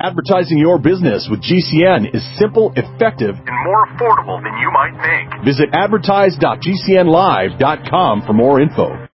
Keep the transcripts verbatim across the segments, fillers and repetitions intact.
Advertising your business with G C N is simple, effective, and more affordable than you might think. Visit advertise dot g c n live dot com for more info.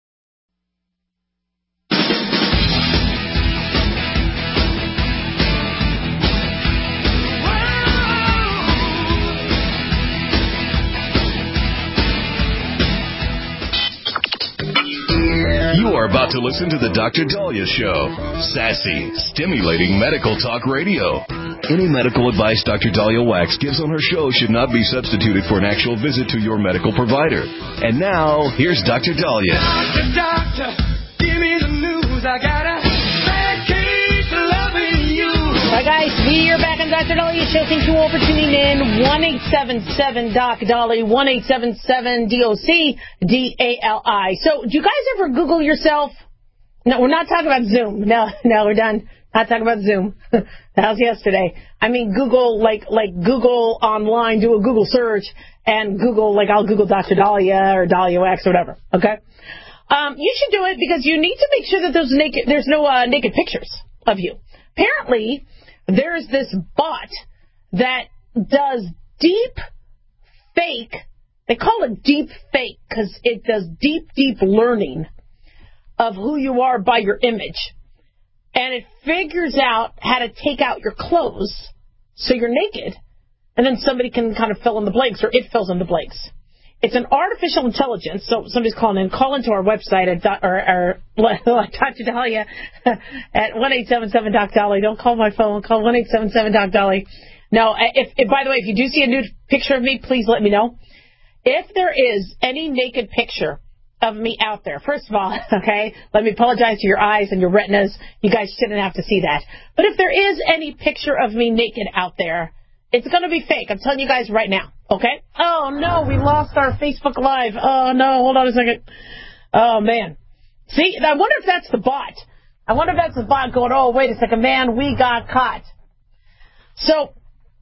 You are about to listen to the Doctor Dahlia Show. Sassy, stimulating medical talk radio. Any medical advice Doctor Dahlia Wax gives on her show should not be substituted for an actual visit to your medical provider. And now, here's Doctor Dahlia. Doctor, doctor, give me the news. I got a bad case of loving you. Hi, guys. We are back on Doctor Dahlia Show. Thank you all for tuning in. one eight seven seven Doc Dahlia, one eight seven seven D O C D A L I. So, do you guys ever Google yourself? No, we're not talking about Zoom. No, no, we're done. Not talking about Zoom. That was yesterday. I mean, Google, like, like Google online, do a Google search, and Google, like, I'll Google Doctor Dahlia or Dahlia Wax or whatever, okay? Um, you should do it because you need to make sure that those naked, there's no uh, naked pictures of you. Apparently, there's this bot that does deep fake. They call it deep fake because it does deep, deep learning of who you are by your image. And it figures out how to take out your clothes so you're naked, and then somebody can kind of fill in the blanks, or it fills in the blanks. It's an artificial intelligence, so somebody's calling in. Call into our website at do, or, or Doctor Dahlia at one eight seven seven Doc Dahlia. Don't call my phone. Call one eight seven seven Doc Dahlia. No, if, if, by the way, if you do see a nude picture of me, please let me know. If there is any naked picture of me out there, first of all, okay, let me apologize to your eyes and your retinas. You guys shouldn't have to see that. But if there is any picture of me naked out there, it's going to be fake. I'm telling you guys right now, okay? Oh, no, we lost our Facebook Live. Oh, no, hold on a second. Oh, man. See, I wonder if that's the bot. I wonder if that's the bot going, oh, wait a second, man, we got caught. So,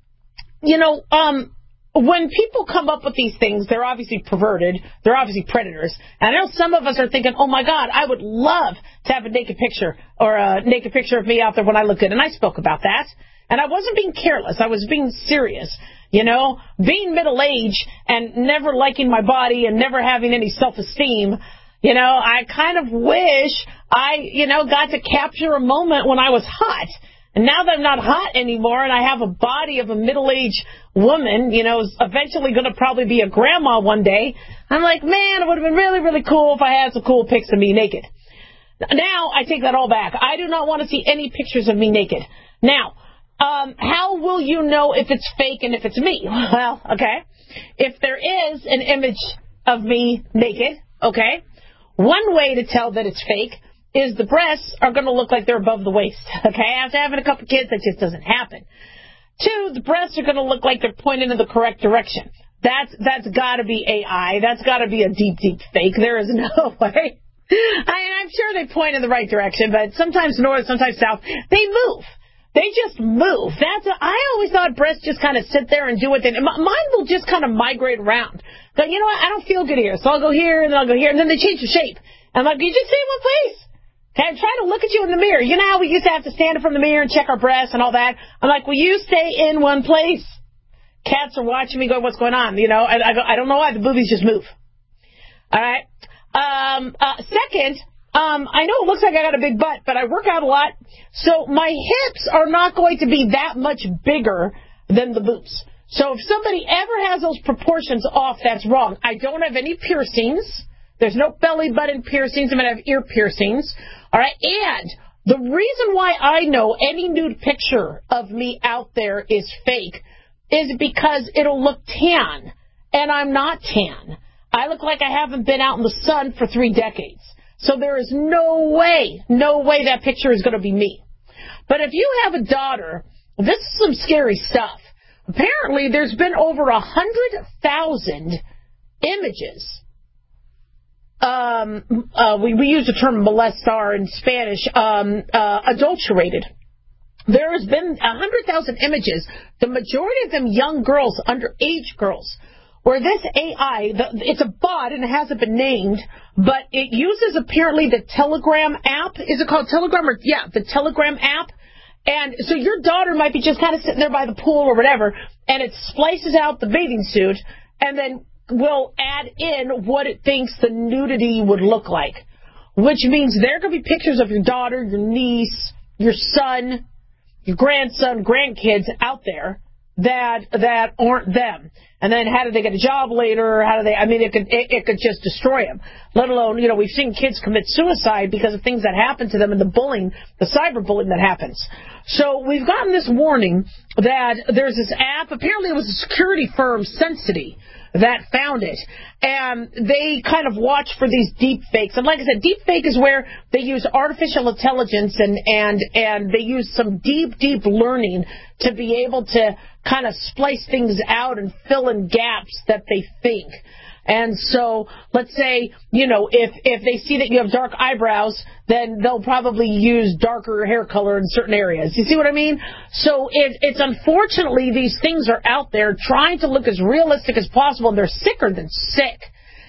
you know, um... when people come up with these things, they're obviously perverted. They're obviously predators. And I know some of us are thinking, oh, my God, I would love to have a naked picture or a naked picture of me out there when I look good. And I spoke about that. And I wasn't being careless. I was being serious. You know, being middle-aged and never liking my body and never having any self-esteem, you know, I kind of wish I, you know, got to capture a moment when I was hot. And now that I'm not hot anymore and I have a body of a middle-aged woman, you know, eventually going to probably be a grandma one day, I'm like, man, it would have been really, really cool if I had some cool pics of me naked. Now, I take that all back. I do not want to see any pictures of me naked. Now, um, how will you know if it's fake and if it's me? Well, okay, if there is an image of me naked, okay, one way to tell that it's fake is the breasts are going to look like they're above the waist. Okay, after having a couple kids, that just doesn't happen. Two, the breasts are going to look like they're pointing in the correct direction. That's that's got to be A I. That's got to be a deep, deep fake. There is no way. I, I'm sure they point in the right direction, but sometimes north, sometimes south. They move. They just move. That's a, I always thought breasts just kind of sit there and do what they. Mine will just kind of migrate around. Go, you know what? I don't feel good here, so I'll go here and then I'll go here, and then they change the shape. I'm like, you just stay in one place. Okay, I'm trying to look at you in the mirror. You know how we used to have to stand in front of the mirror and check our breasts and all that? I'm like, will you stay in one place? Cats are watching me going, what's going on? You know, and I go, I don't know why. The boobies just move. All right. Um, uh, second, um, I know it looks like I got a big butt, but I work out a lot. So my hips are not going to be that much bigger than the boobs. So if somebody ever has those proportions off, that's wrong. I don't have any piercings. There's no belly button piercings. I'm going to have ear piercings. All right. And the reason why I know any nude picture of me out there is fake is because it'll look tan. And I'm not tan. I look like I haven't been out in the sun for three decades. So there is no way, no way that picture is going to be me. But if you have a daughter, this is some scary stuff. Apparently, there's been over one hundred thousand images. Um, uh, we, we use the term molestar in Spanish, um, uh, adulterated. There has been one hundred thousand images, the majority of them young girls, underage girls, where this A I, the, it's a bot and it hasn't been named, but it uses apparently the Telegram app. Is it called Telegram? Or, yeah, the Telegram app. And so your daughter might be just kind of sitting there by the pool or whatever, and it splices out the bathing suit and then will add in what it thinks the nudity would look like, which means there could be pictures of your daughter, your niece, your son, your grandson, grandkids out there that that aren't them. And then how do they get a job later? How do they, I mean, it could it, it could just destroy them. Let alone, you know, we've seen kids commit suicide because of things that happen to them and the bullying, the cyberbullying that happens. So we've gotten this warning that there's this app, apparently it was a security firm, Sensity, that found it. And they kind of watch for these deep fakes. And like I said, deep fake is where they use artificial intelligence and, and, and they use some deep, deep learning to be able to kind of splice things out and fill in gaps that they think. And so, let's say, you know, if, if they see that you have dark eyebrows, then they'll probably use darker hair color in certain areas. You see what I mean? So it, it's unfortunately these things are out there trying to look as realistic as possible, and they're sicker than sick.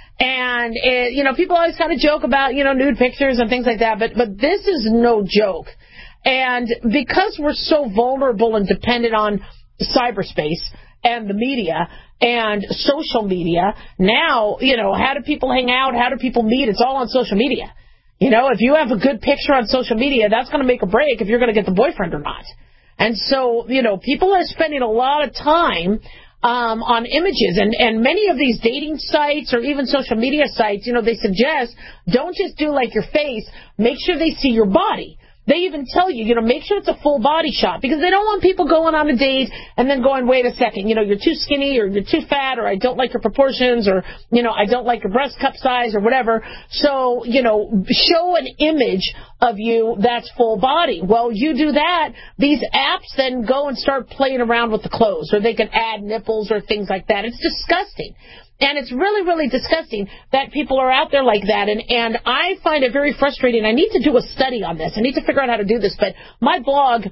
And, it, you know, people always kind of joke about, you know, nude pictures and things like that, but, but this is no joke. And because we're so vulnerable and dependent on cyberspace and the media and social media, now, you know, how do people hang out? How do people meet? It's all on social media. You know, if you have a good picture on social media, that's going to make a break if you're going to get the boyfriend or not. And so, you know, people are spending a lot of time um, on images. And, and many of these dating sites or even social media sites, you know, they suggest don't just do like your face. Make sure they see your body. They even tell you, you know, make sure it's a full body shot because they don't want people going on a date and then going, wait a second, you know, you're too skinny or you're too fat or I don't like your proportions or, you know, I don't like your breast cup size or whatever. So, you know, show an image of you that's full body. Well, you do that, these apps then go and start playing around with the clothes, or they can add nipples or things like that. It's disgusting. And it's really, really disgusting that people are out there like that. And, and I find it very frustrating. I need to do a study on this. I need to figure out how to do this. But my blog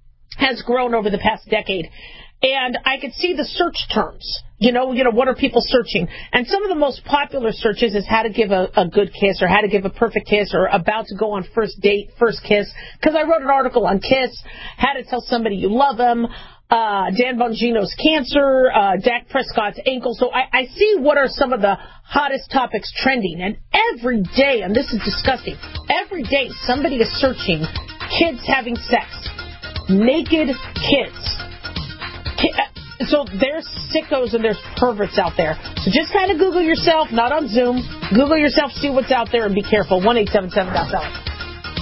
has grown over the past decade. And I could see the search terms. You know, you know, what are people searching? And some of the most popular searches is how to give a, a good kiss or how to give a perfect kiss or about to go on first date, first kiss. Because I wrote an article on Kiss, how to tell somebody you love them. Uh, Dan Bongino's cancer, uh, Dak Prescott's ankle. So I, I see what are some of the hottest topics trending. And every day, and this is disgusting, every day somebody is searching kids having sex. Naked kids. Ki- so there's sickos and there's perverts out there. So just kind of Google yourself, not on Zoom. Google yourself, see what's out there, and be careful. one eight seven seven dot sell it.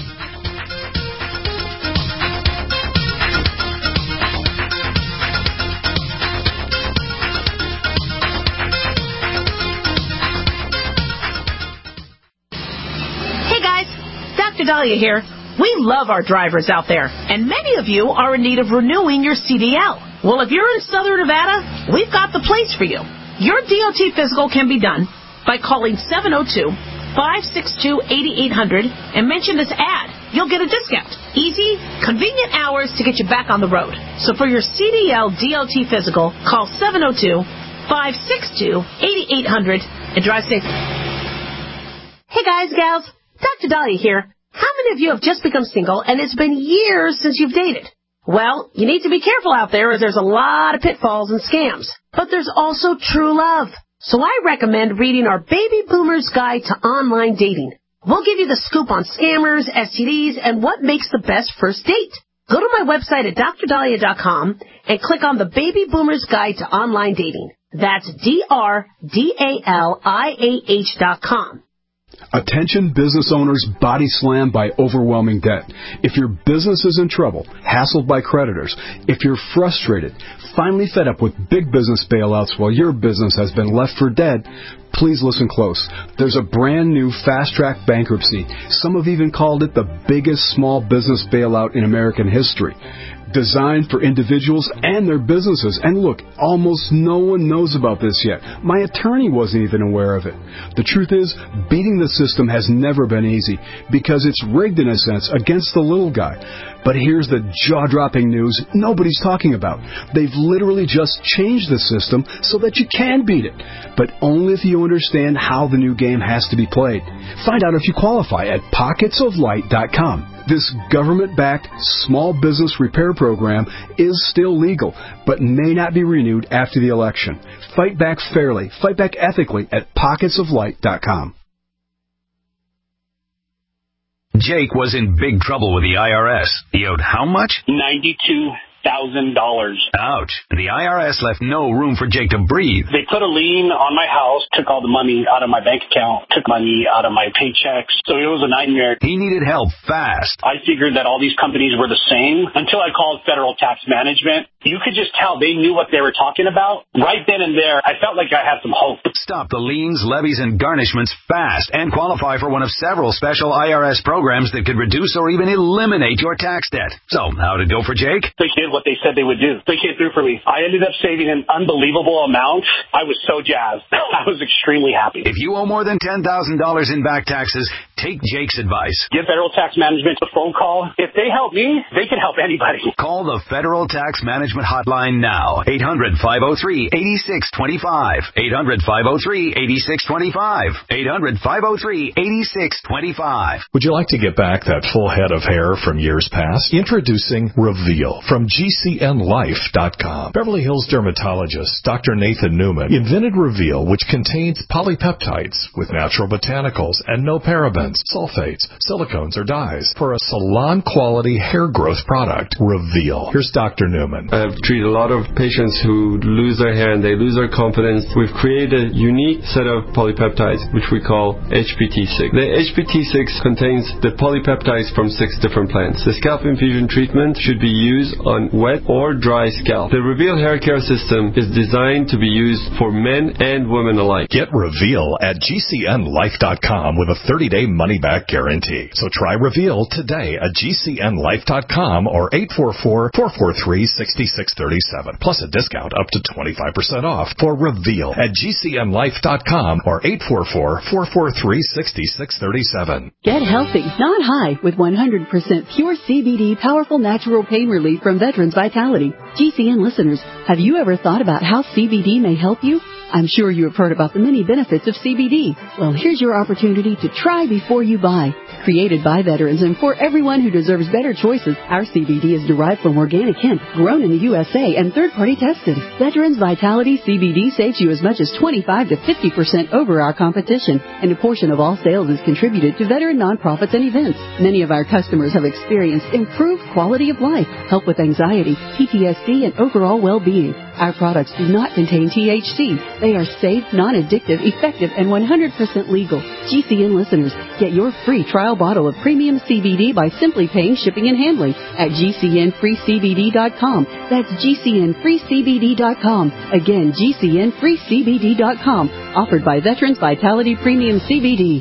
Doctor Dahlia here. We love our drivers out there, and many of you are in need of renewing your C D L. Well, if you're in Southern Nevada, we've got the place for you. Your D O T physical can be done by calling seven oh two, five six two, eight eight hundred and mention this ad. You'll get a discount. Easy, convenient hours to get you back on the road. So for your C D L D O T physical, call seven oh two, five six two, eight eight hundred and drive safe. Hey guys, gals, Doctor Dahlia here. How many of you have just become single and it's been years since you've dated? Well, you need to be careful out there as there's a lot of pitfalls and scams. But there's also true love. So I recommend reading our Baby Boomer's Guide to Online Dating. We'll give you the scoop on scammers, S T Ds, and what makes the best first date. Go to my website at d r dahlia dot com and click on the Baby Boomer's Guide to Online Dating. That's D R D A L I A H dot com. Attention business owners body slammed by overwhelming debt. If your business is in trouble, hassled by creditors, if you're frustrated, finally fed up with big business bailouts while your business has been left for dead, please listen close. There's a brand new fast-track bankruptcy. Some have even called it the biggest small business bailout in American history. Designed for individuals and their businesses. And look, almost no one knows about this yet. My attorney wasn't even aware of it. The truth is, beating the system has never been easy because it's rigged in a sense against the little guy. But here's the jaw-dropping news nobody's talking about. They've literally just changed the system so that you can beat it, but only if you understand how the new game has to be played. Find out if you qualify at pockets of light dot com. This government-backed small business repair program is still legal, but may not be renewed after the election. Fight back fairly, fight back ethically at pockets of light dot com. Jake was in big trouble with the I R S. He owed how much? ninety-two thousand dollars. Ouch. The I R S left no room for Jake to breathe. They put a lien on my house, took all the money out of my bank account, took money out of my paychecks. So it was a nightmare. He needed help fast. I figured that all these companies were the same until I called Federal Tax Management. You could just tell they knew what they were talking about. Right then and there, I felt like I had some hope. Stop the liens, levies, and garnishments fast and qualify for one of several special I R S programs that could reduce or even eliminate your tax debt. So, how'd it go for Jake? They did what they said they would do. They came through for me. I ended up saving an unbelievable amount. I was so jazzed. I was extremely happy. If you owe more than ten thousand dollars in back taxes, take Jake's advice. Give Federal Tax Management a phone call. If they help me, they can help anybody. Call the Federal Tax Management Hotline now. eight hundred, five oh three, eight six two five. eight hundred, five oh three, eight six two five. eight hundred, five oh three, eight six two five. Would you like to get back that full head of hair from years past? Introducing Reveal from G C N life dot com. Beverly Hills dermatologist Doctor Nathan Newman invented Reveal, which contains polypeptides with natural botanicals and no parabens, sulfates, silicones, or dyes for a salon-quality hair growth product. Reveal. Here's Doctor Newman. I've treated a lot of patients who lose their hair and they lose their confidence. We've created a unique set of polypeptides, which we call H P T six. The H P T six contains the polypeptides from six different plants. The scalp infusion treatment should be used on wet or dry scalp. The Reveal hair care system is designed to be used for men and women alike. Get Reveal at G C N life dot com with a thirty-day money-back guarantee. So try Reveal today at G C N life dot com or eight four four, four four three, six six three seven, plus a discount up to twenty-five percent off for Reveal at G C N life dot com or eight four four, four four three, six six three seven. Get healthy, not high, with one hundred percent pure C B D powerful natural pain relief from Veterans Vitality. G C N listeners, have you ever thought about how C B D may help you? I'm sure you have heard about the many benefits of C B D. Well, here's your opportunity to try before you buy. Created by veterans and for everyone who deserves better choices, our C B D is derived from organic hemp, grown in the U S A and third-party tested. Veterans Vitality C B D saves you as much as twenty-five to fifty percent over our competition, and a portion of all sales is contributed to veteran nonprofits and events. Many of our customers have experienced improved quality of life, help with anxiety, P T S D, and overall well-being. Our products do not contain T H C. They are safe, non-addictive, effective, and one hundred percent legal. G C N listeners, get your free trial bottle of premium C B D by simply paying shipping and handling at G C N free C B D dot com. That's G C N free C B D dot com. Again, G C N free C B D dot com. Offered by Veterans Vitality Premium C B D.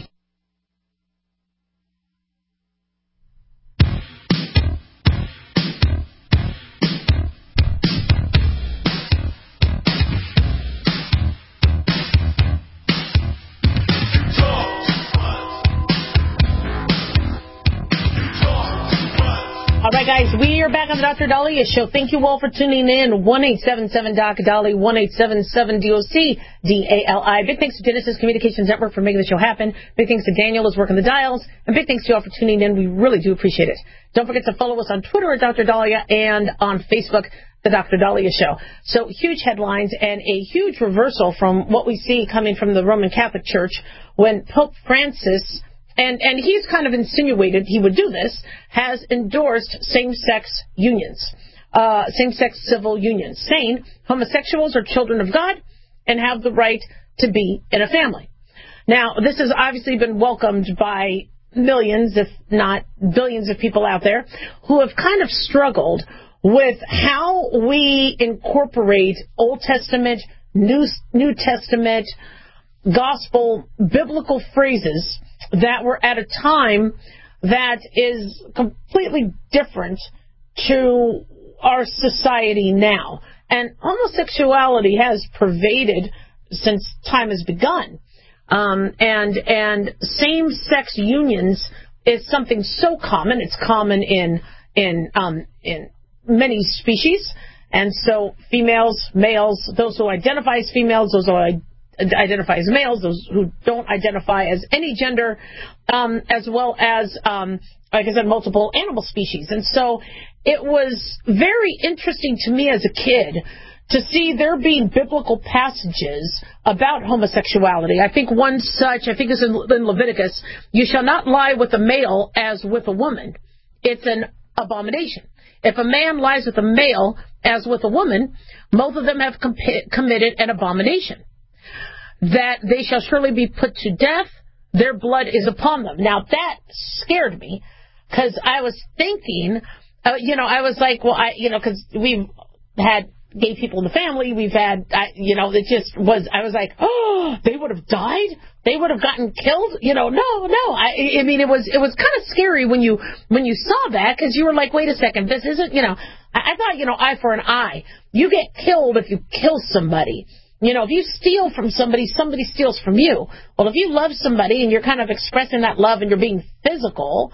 All right, guys, we are back on the Doctor Daliah Show. Thank you all for tuning in. one eight seven seven D O C Dali, one eight seven seven D O C D A L I. Big thanks to Genesis Communications Network for making the show happen. Big thanks to Daniel who's working the dials. And big thanks to you all for tuning in. We really do appreciate it. Don't forget to follow us on Twitter at Doctor Daliah and on Facebook, The Doctor Daliah Show. So huge headlines and a huge reversal from what we see coming from the Roman Catholic Church when Pope Francis, and, and he's kind of insinuated he would do this, has endorsed same-sex unions, uh, same-sex civil unions, saying homosexuals are children of God and have the right to be in a family. Now, this has obviously been welcomed by millions, if not billions of people out there who have kind of struggled with how we incorporate Old Testament, New, New Testament, gospel, biblical phrases that were at a time that is completely different to our society now. And homosexuality has pervaded since time has begun. Um, and and same-sex unions is something so common. It's common in in um, in many species. And so females, males, those who identify as females, those who identify as males, those who don't identify as any gender, um, as well as, um, like I said, multiple animal species. And so it was very interesting to me as a kid to see there being biblical passages about homosexuality. I think one such, I think it's in, in Leviticus, you shall not lie with a male as with a woman. It's an abomination. If a man lies with a male as with a woman, both of them have com- committed an abomination. That they shall surely be put to death, their blood is upon them. Now that scared me, because I was thinking, uh, you know, I was like, well, I, you know, because we've had gay people in the family, we've had, I, you know, it just was, I was like, oh, they would have died? They would have gotten killed? You know, no, no. I, I mean, it was, it was kind of scary when you, when you saw that, because you were like, wait a second, this isn't, you know, I, I thought, you know, eye for an eye. You get killed if you kill somebody. You know, if you steal from somebody, somebody steals from you. Well, if you love somebody and you're kind of expressing that love and you're being physical,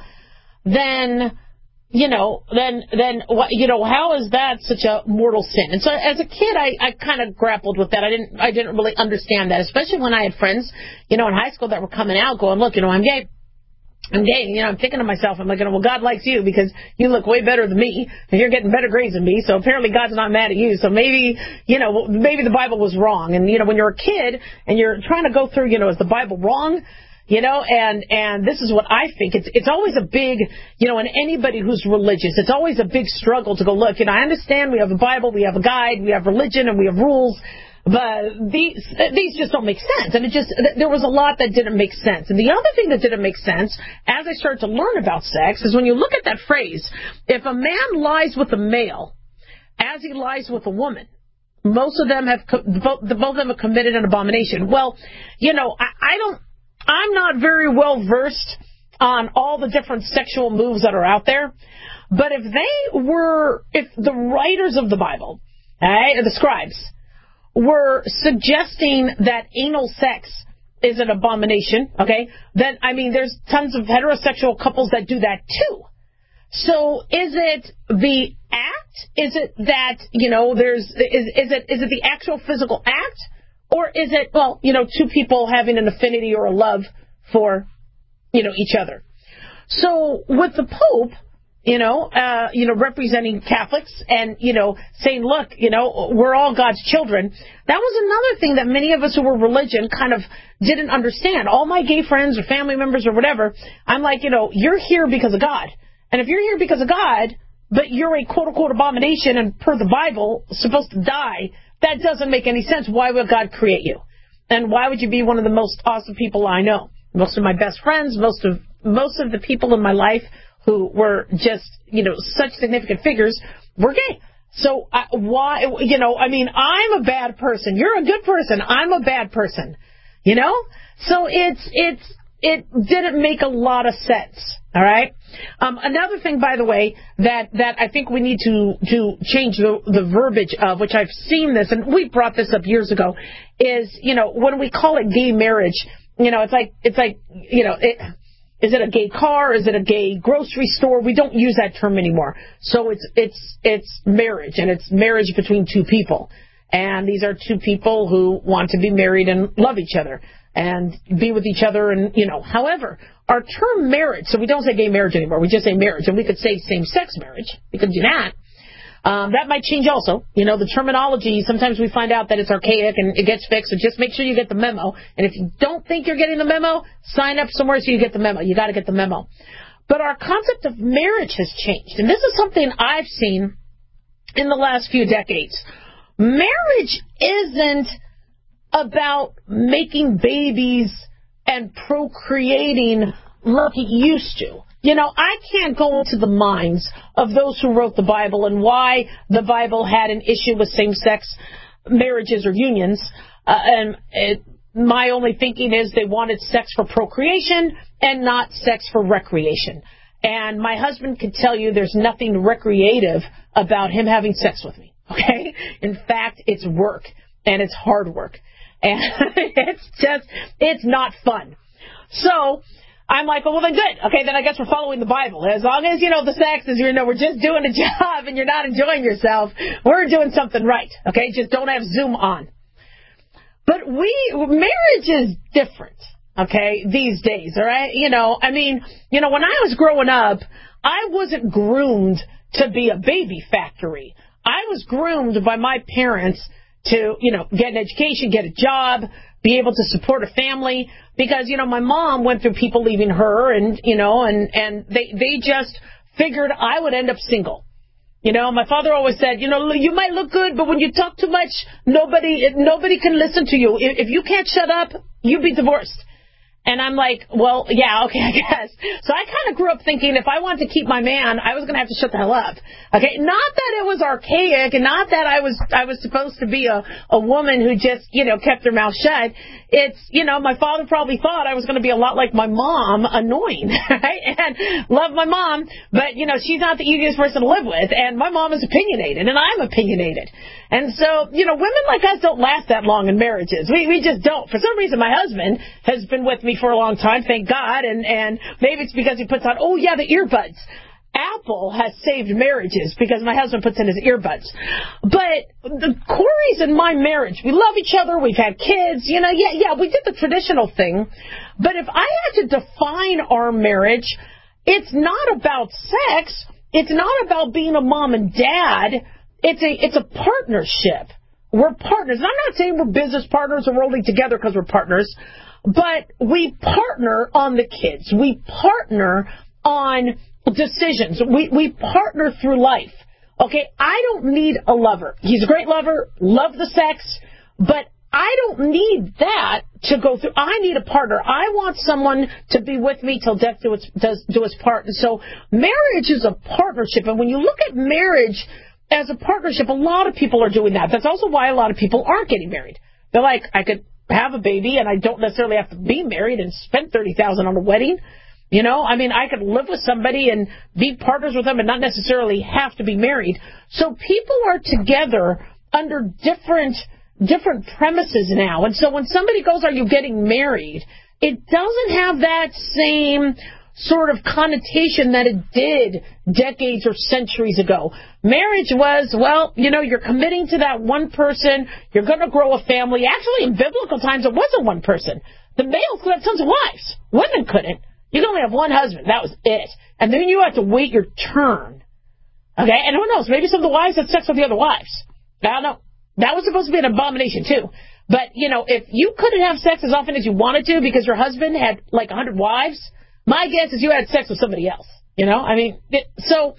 then, you know, then, then, you know, how is that such a mortal sin? And so as a kid, I, I kind of grappled with that. I didn't, I didn't really understand that, especially when I had friends, you know, in high school that were coming out going, look, you know, I'm gay. I'm gay. You know, I'm thinking to myself, I'm like, well, God likes you because you look way better than me and you're getting better grades than me. So apparently God's not mad at you. So maybe, you know, maybe the Bible was wrong. And, you know, when you're a kid and you're trying to go through, you know, is the Bible wrong? You know, and, and this is what I think. It's, it's always a big, you know, and anybody who's religious, it's always a big struggle to go, look, you know, I understand we have a Bible, we have a guide, we have religion, and we have rules, but these, these just don't make sense. And it just, there was a lot that didn't make sense. And the other thing that didn't make sense, as I started to learn about sex, is when you look at that phrase, if a man lies with a male, as he lies with a woman, most of them have, both, both of them have committed an abomination. Well, you know, I, I don't, I'm not very well versed on all the different sexual moves that are out there, but if they were, if the writers of the Bible, right, or the scribes, were suggesting that anal sex is an abomination, okay, then, I mean, there's tons of heterosexual couples that do that too. So is it the act? Is it that, you know, there's, is, is it, is it the actual physical act? Or is it, well, you know, two people having an affinity or a love for, you know, each other? So with the Pope, you know, uh, you know, representing Catholics and, you know, saying, look, you know, we're all God's children, that was another thing that many of us who were religion kind of didn't understand. All my gay friends or family members or whatever, I'm like, you know, you're here because of God. And if you're here because of God, but you're a quote-unquote abomination and per the Bible supposed to die, that doesn't make any sense. Why would God create you? And why would you be one of the most awesome people I know? Most of my best friends, most of most of the people in my life who were just, you know, such significant figures were gay. So uh, why, you know, I mean, I'm a bad person. You're a good person. I'm a bad person. You know? So it's, it's, it didn't make a lot of sense. All right. Um, another thing, by the way, that, that I think we need to, to change the, the verbiage of, which I've seen this, and we brought this up years ago, is, you know, when we call it gay marriage, you know, it's like, it's like, you know, it, is it a gay car? Is it a gay grocery store? We don't use that term anymore. So it's, it's, it's marriage, and it's marriage between two people. And these are two people who want to be married and love each other and be with each other. And, you know, however, our term marriage, so we don't say gay marriage anymore, we just say marriage, and we could say same-sex marriage. We could do that. Um, that might change also. You know, the terminology, sometimes we find out that it's archaic and it gets fixed, so just make sure you get the memo. And if you don't think you're getting the memo, sign up somewhere so you get the memo. You got to get the memo. But our concept of marriage has changed, and this is something I've seen in the last few decades. Marriage isn't about making babies and procreating like it used to. You know, I can't go into the minds of those who wrote the Bible and why the Bible had an issue with same-sex marriages or unions. Uh, and it, my only thinking is they wanted sex for procreation and not sex for recreation. And my husband can tell you there's nothing recreative about him having sex with me. Okay? In fact, it's work, and it's hard work. And it's just, it's not fun. So, I'm like, well, then good. Okay, then I guess we're following the Bible. As long as, you know, the sex is, you know, we're just doing a job and you're not enjoying yourself, we're doing something right. Okay, just don't have Zoom on. But we, marriage is different, okay, these days, all right? You know, I mean, you know, when I was growing up, I wasn't groomed to be a baby factory. I was groomed by my parents to, you know, get an education, get a job, be able to support a family, because, you know, my mom went through people leaving her, and, you know, and, and they, they just figured I would end up single. You know, my father always said, you know, you might look good, but when you talk too much, nobody, nobody can listen to you. If, if you can't shut up, you'll be divorced. And I'm like, well, yeah, okay, I guess. So I kind of grew up thinking if I wanted to keep my man, I was going to have to shut the hell up. Okay, not that it was archaic, and not that I was I was supposed to be a, a woman who just, you know, kept her mouth shut. It's, you know, my father probably thought I was going to be a lot like my mom, annoying, right? And love my mom, but, you know, she's not the easiest person to live with, and my mom is opinionated, and I'm opinionated. And so, you know, women like us don't last that long in marriages. We we just don't. For some reason, my husband has been with me for a long time, thank God, and, and maybe it's because he puts on, oh, yeah, the earbuds. Apple has saved marriages because my husband puts in his earbuds. But the Corey's in my marriage, we love each other, we've had kids, you know, yeah, yeah, we did the traditional thing. But if I had to define our marriage, it's not about sex, it's not about being a mom and dad, it's a, it's a partnership. We're partners. And I'm not saying we're business partners or we're only together because we're partners, but we partner on the kids. We partner on decisions. We we partner through life. Okay, I don't need a lover. He's a great lover, love the sex, but I don't need that to go through. I need a partner. I want someone to be with me till death do its, does, do its part. And so marriage is a partnership. And when you look at marriage as a partnership, a lot of people are doing that. That's also why a lot of people aren't getting married. They're like, I could have a baby and I don't necessarily have to be married and spend thirty thousand dollars on a wedding. You know, I mean, I could live with somebody and be partners with them and not necessarily have to be married. So people are together under different different premises now. And so when somebody goes, are you getting married? It doesn't have that same sort of connotation that it did decades or centuries ago. Marriage was, well, you know, you're committing to that one person. You're going to grow a family. Actually, in biblical times, it wasn't one person. The males could have tons of wives. Women couldn't. You could only have one husband. That was it. And then you had to wait your turn. Okay? And who knows? Maybe some of the wives had sex with the other wives. I don't know. That was supposed to be an abomination, too. But, you know, if you couldn't have sex as often as you wanted to because your husband had, like, a hundred wives, my guess is you had sex with somebody else. You know? I mean, it, so...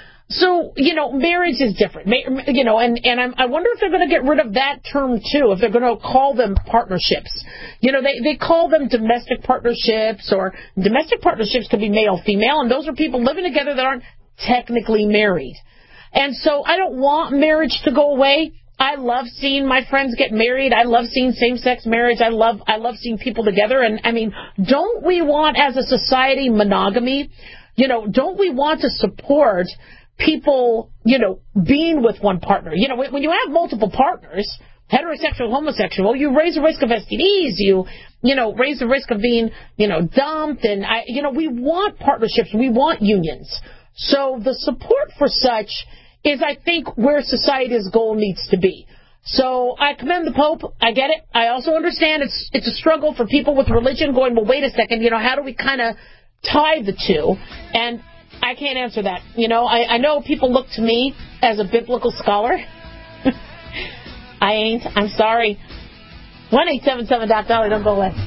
So, you know, marriage is different, you know, and, and I'm, I wonder if they're going to get rid of that term, too, if they're going to call them partnerships. You know, they, they call them domestic partnerships, or domestic partnerships could be male-female, and those are people living together that aren't technically married. And so I don't want marriage to go away. I love seeing my friends get married. I love seeing same-sex marriage. I love I love seeing people together. And, I mean, don't we want, as a society, monogamy? You know, don't we want to support people, you know, being with one partner? You know, when you have multiple partners, heterosexual, homosexual, you raise the risk of S T Ds, you, you know, raise the risk of being, you know, dumped, and, I, you know, we want partnerships, we want unions. So the support for such is, I think, where society's goal needs to be. So I commend the Pope. I get it. I also understand it's it's a struggle for people with religion going, well, wait a second, you know, how do we kind of tie the two? And I can't answer that. You know, I, I know people look to me as a biblical scholar. I ain't. I'm sorry. one eight seven seven Doc Dolly. Don't go away.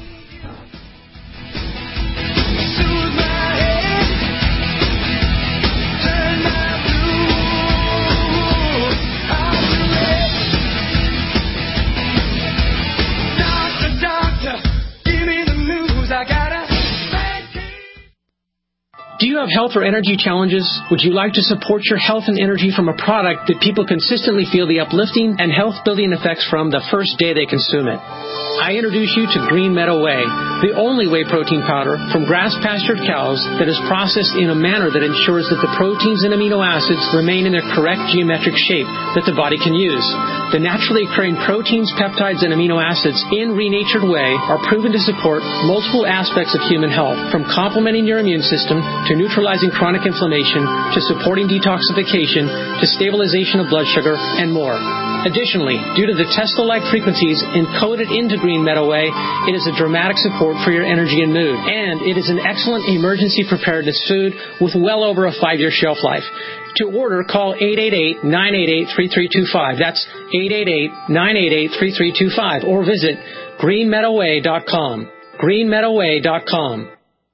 Do you have health or energy challenges? Would you like to support your health and energy from a product that people consistently feel the uplifting and health-building effects from the first day they consume it? I introduce you to Green Meadow Whey, the only whey protein powder from grass-pastured cows that is processed in a manner that ensures that the proteins and amino acids remain in their correct geometric shape that the body can use. The naturally occurring proteins, peptides, and amino acids in renatured whey are proven to support multiple aspects of human health, from complementing your immune system to neutralizing chronic inflammation to supporting detoxification to stabilization of blood sugar and more. Additionally, due to the Tesla-like frequencies encoded into Green Meadow Whey, it is a dramatic support for your energy and mood. And it is an excellent emergency preparedness food with well over a five-year shelf life. To order, call eight eight eight, nine eight eight, three three two five. That's eight eight eight, nine eight eight, three three two five. Or visit green meadow whey dot com. green meadow whey dot com.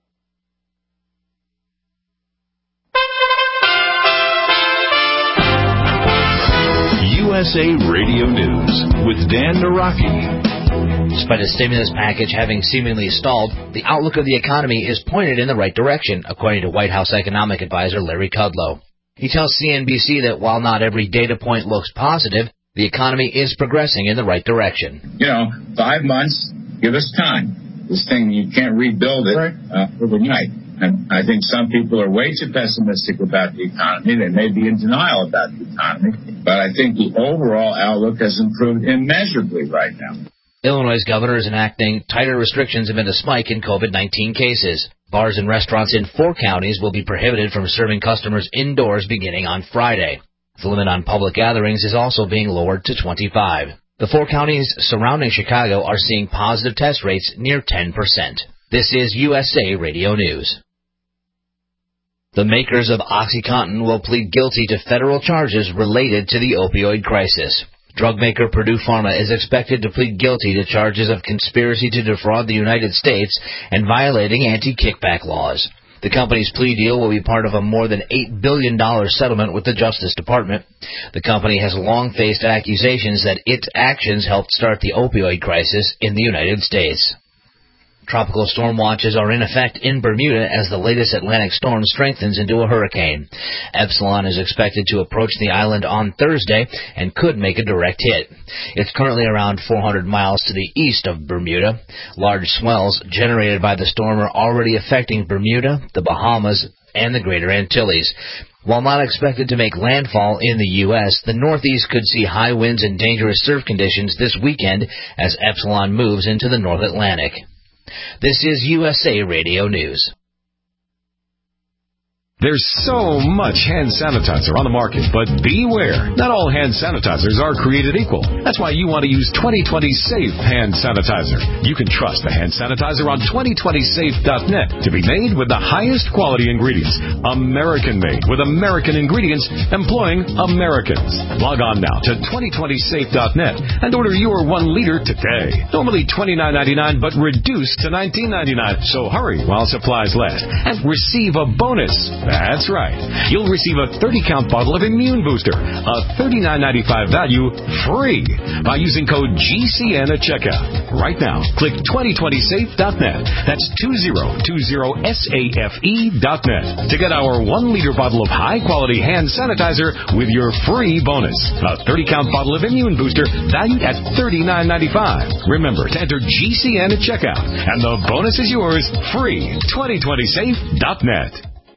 U S A Radio News with Dan Naraki. Despite a stimulus package having seemingly stalled, the outlook of the economy is pointed in the right direction, according to White House economic advisor Larry Kudlow. He tells C N B C that while not every data point looks positive, the economy is progressing in the right direction. You know, five months, give us time. This thing, you can't rebuild it uh, overnight. And I think some people are way too pessimistic about the economy. They may be in denial about the economy. But I think the overall outlook has improved immeasurably right now. Illinois' governor is enacting tighter restrictions amid a spike in COVID nineteen cases. Bars and restaurants in four counties will be prohibited from serving customers indoors beginning on Friday. The limit on public gatherings is also being lowered to twenty-five. The four counties surrounding Chicago are seeing positive test rates near ten percent. This is U S A Radio News. The makers of OxyContin will plead guilty to federal charges related to the opioid crisis. Drug maker Purdue Pharma is expected to plead guilty to charges of conspiracy to defraud the United States and violating anti-kickback laws. The company's plea deal will be part of a more than eight billion dollars settlement with the Justice Department. The company has long faced accusations that its actions helped start the opioid crisis in the United States. Tropical storm watches are in effect in Bermuda as the latest Atlantic storm strengthens into a hurricane. Epsilon is expected to approach the island on Thursday and could make a direct hit. It's currently around four hundred miles to the east of Bermuda. Large swells generated by the storm are already affecting Bermuda, the Bahamas, and the Greater Antilles. While not expected to make landfall in the U S, the Northeast could see high winds and dangerous surf conditions this weekend as Epsilon moves into the North Atlantic. This is U S A Radio News. There's so much hand sanitizer on the market, but beware. Not all hand sanitizers are created equal. That's why you want to use twenty twenty Safe Hand Sanitizer. You can trust the hand sanitizer on twenty twenty safe dot net to be made with the highest quality ingredients. American-made with American ingredients employing Americans. Log on now to twenty twenty safe dot net and order your one liter today. Normally twenty-nine ninety-nine, but reduced to nineteen ninety-nine. So hurry while supplies last and receive a bonus. That's right. You'll receive a thirty count bottle of Immune Booster, a thirty-nine ninety-five value, free by using code G C N at checkout. Right now, click twenty twenty safe dot net. That's twenty twenty safe dot net to get our one liter bottle of high-quality hand sanitizer with your free bonus. A thirty count bottle of Immune Booster valued at thirty-nine ninety-five. Remember to enter G C N at checkout, and the bonus is yours free. twenty twenty safe dot net.